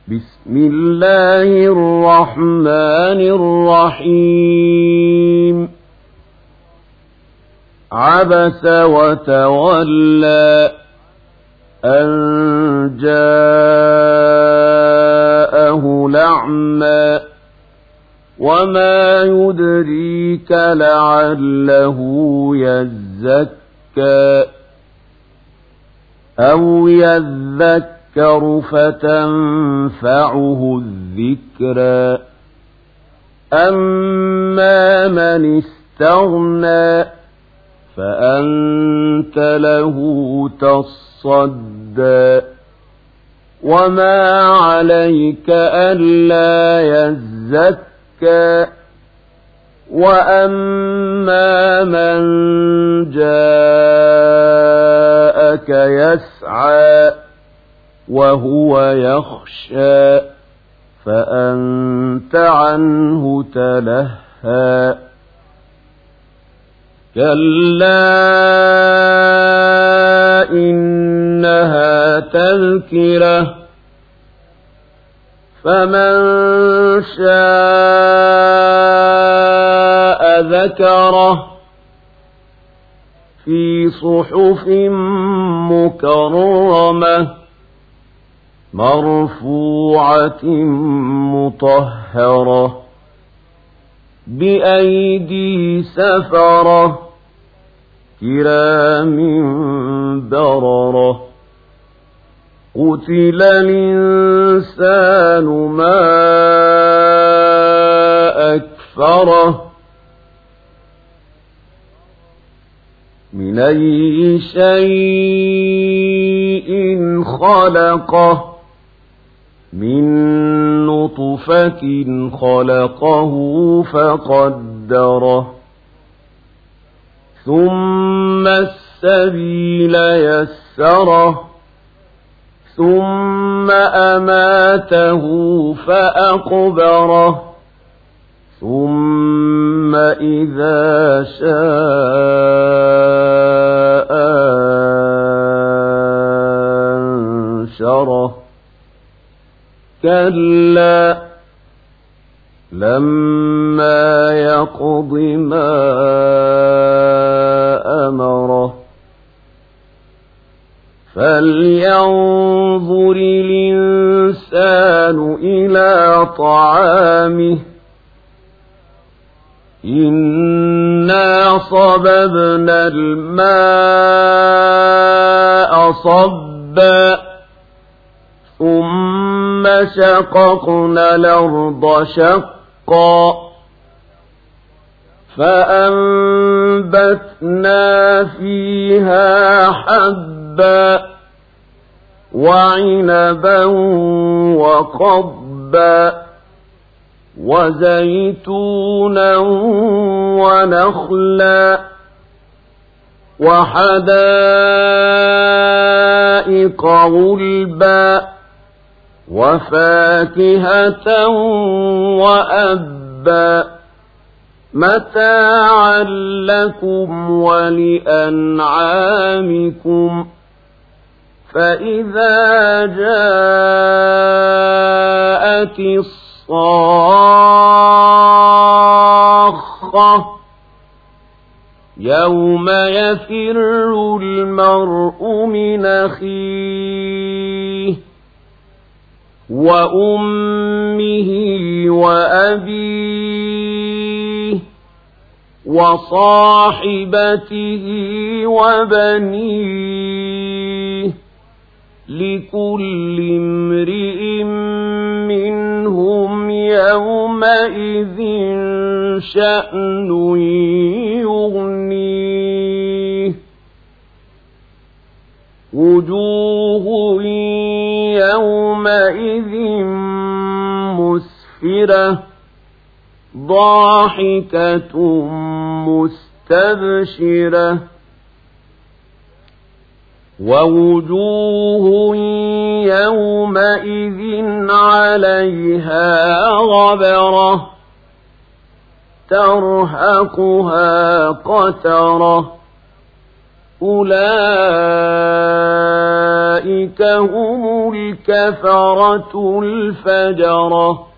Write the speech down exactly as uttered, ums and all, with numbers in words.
بسم الله الرحمن الرحيم عبس وتولى أن جاءه الأعمى وما يدريك لعله يزكى أو يذكر فتنفعه الذكرى أما من استغنى فأنت له تصدى وما عليك ألا يزكى وأما من جاءك يسعى وهو يخشى فأنت عنه تلهى كلا إنها تذكرة فمن شاء ذكره في صحف مكرمة مرفوعة مطهرة بأيدي سفرة كرام بررة قتل الإنسان ما أكفره من أي شيء خلقه من نطفة خلقه فقدره ثم السبيل يسره ثم أماته فأقبره ثم إذا شاء أنشره كلا لما يقض ما أمره فلينظر الإنسان إلى طعامه إنا صببنا الماء صبا ثم شققنا الأرض شقا فأنبتنا فيها حبا وعنبا وقضبا وزيتونا ونخلا وحدائق غلبا وفاكهة وأبا متاعا لكم ولأنعامكم فإذا جاءت الصاخة يوم يفر المرء من أخيه وأمه وأبيه وصاحبته وبنيه لكل امرئ منهم يومئذ شأن يغنيه وجوه يومئذ مسفرة ضاحكة مستبشرة ووجوه يومئذ عليها غبرة ترهقها قترة أولئك هم الكفرة الفجرة.